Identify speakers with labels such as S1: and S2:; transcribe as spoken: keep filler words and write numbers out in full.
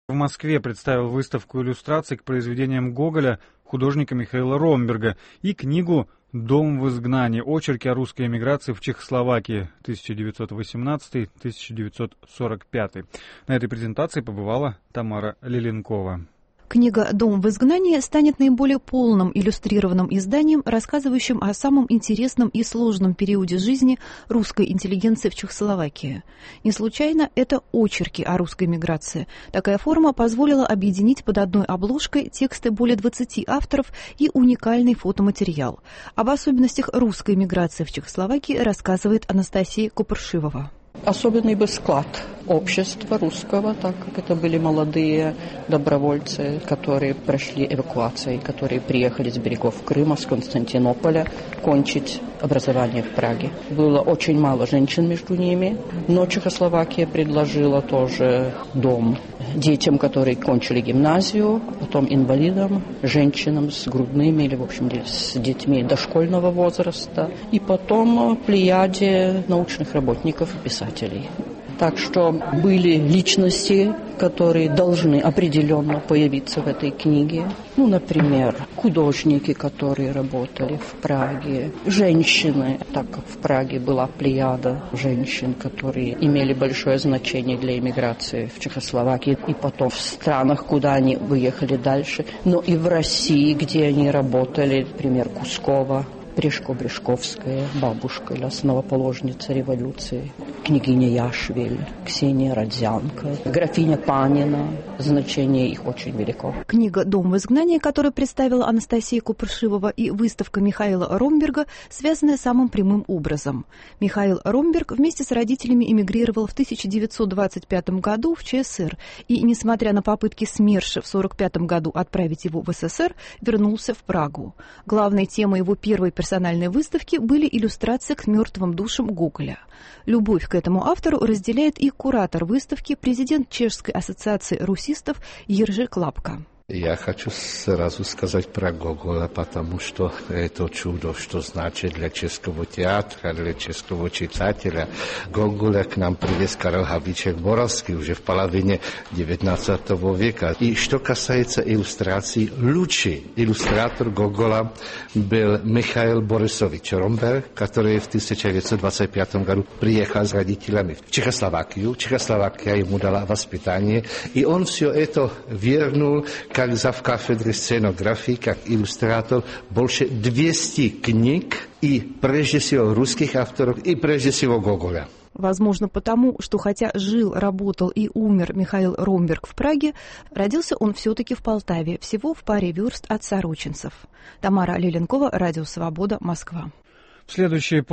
S1: В Москве представил выставку иллюстраций к произведениям Гоголя художника Михаила Ромберга и книгу «Дом в изгнании. Очерки о русской эмиграции в Чехословакии тысяча девятьсот восемнадцатый — тысяча девятьсот сорок пятый». На этой презентации побывала Тамара Лиленкова.
S2: Книга «Дом в изгнании» станет наиболее полным иллюстрированным изданием, рассказывающим о самом интересном и сложном периоде жизни русской интеллигенции в Чехословакии. Не случайно это очерки о русской миграции. Такая форма позволила объединить под одной обложкой тексты более двадцати авторов и уникальный фотоматериал. Об особенностях русской миграции в Чехословакии рассказывает Анастасия Купршивова.
S3: Особенный был склад общества русского, так как это были молодые добровольцы, которые прошли эвакуацией, которые приехали с берегов Крыма, с Константинополя, кончить образование в Праге. Было очень мало женщин между ними, но Чехословакия предложила тоже дом детям, которые кончили гимназию, потом инвалидам, женщинам с грудными или, в общем, с детьми дошкольного возраста, и потом плеяде научных работников и писателей. Так что были личности, которые должны определенно появиться в этой книге. Ну, например, художники, которые работали в Праге, женщины, так как в Праге была плеяда женщин, которые имели большое значение для эмиграции в Чехословакии и потом в странах, куда они выехали дальше, но и в России, где они работали, например, Кускова, Брешко-Брешковская, бабушка, основоположница революции, княгиня Яшвиль, Ксения Родзянко, графиня Панина. Значение их очень велико.
S2: Книга «Дом в изгнании», которую представила Анастасия Купршивова, и выставка Михаила Ромберга связаны самым прямым образом. Михаил Ромберг вместе с родителями эмигрировал в тысяча девятьсот двадцать пятом году в ЧСР и, несмотря на попытки СМЕРШа в сорок пятом году отправить его в СССР, вернулся в Прагу. Главной темой его первой персональной выставки были иллюстрации к мертвым душам Гоголя. Любовь к этому автору разделяет и куратор выставки, президент Чешской ассоциации русистов Jiří Klapka.
S4: Я хочу сразу сказать про Гоголя, потому что это чудо, что значит для чешского театра, для чешского читателя. Гоголя к нам привез Карл Havlíček Moravský уже в половине девятнадцатого века. И что касается иллюстраций, лучший иллюстратор Гоголя был Михаил Борисович Ромберг, который в тысяча девятьсот двадцать пятом году приехал с родителями в Чехословакию. Чехословакия ему дала воспитание, и он все это вернул как зав кафедры сценографии, как иллюстратор, больше двухсот книг, и прежде всего русских авторов, и прежде всего Гоголя.
S2: Возможно, потому, что хотя жил, работал и умер Михаил Ромберг в Праге, родился он все-таки в Полтаве, всего в паре верст от сорочинцев. Тамара Лиленкова, Радио Свобода, Москва.
S1: В следующие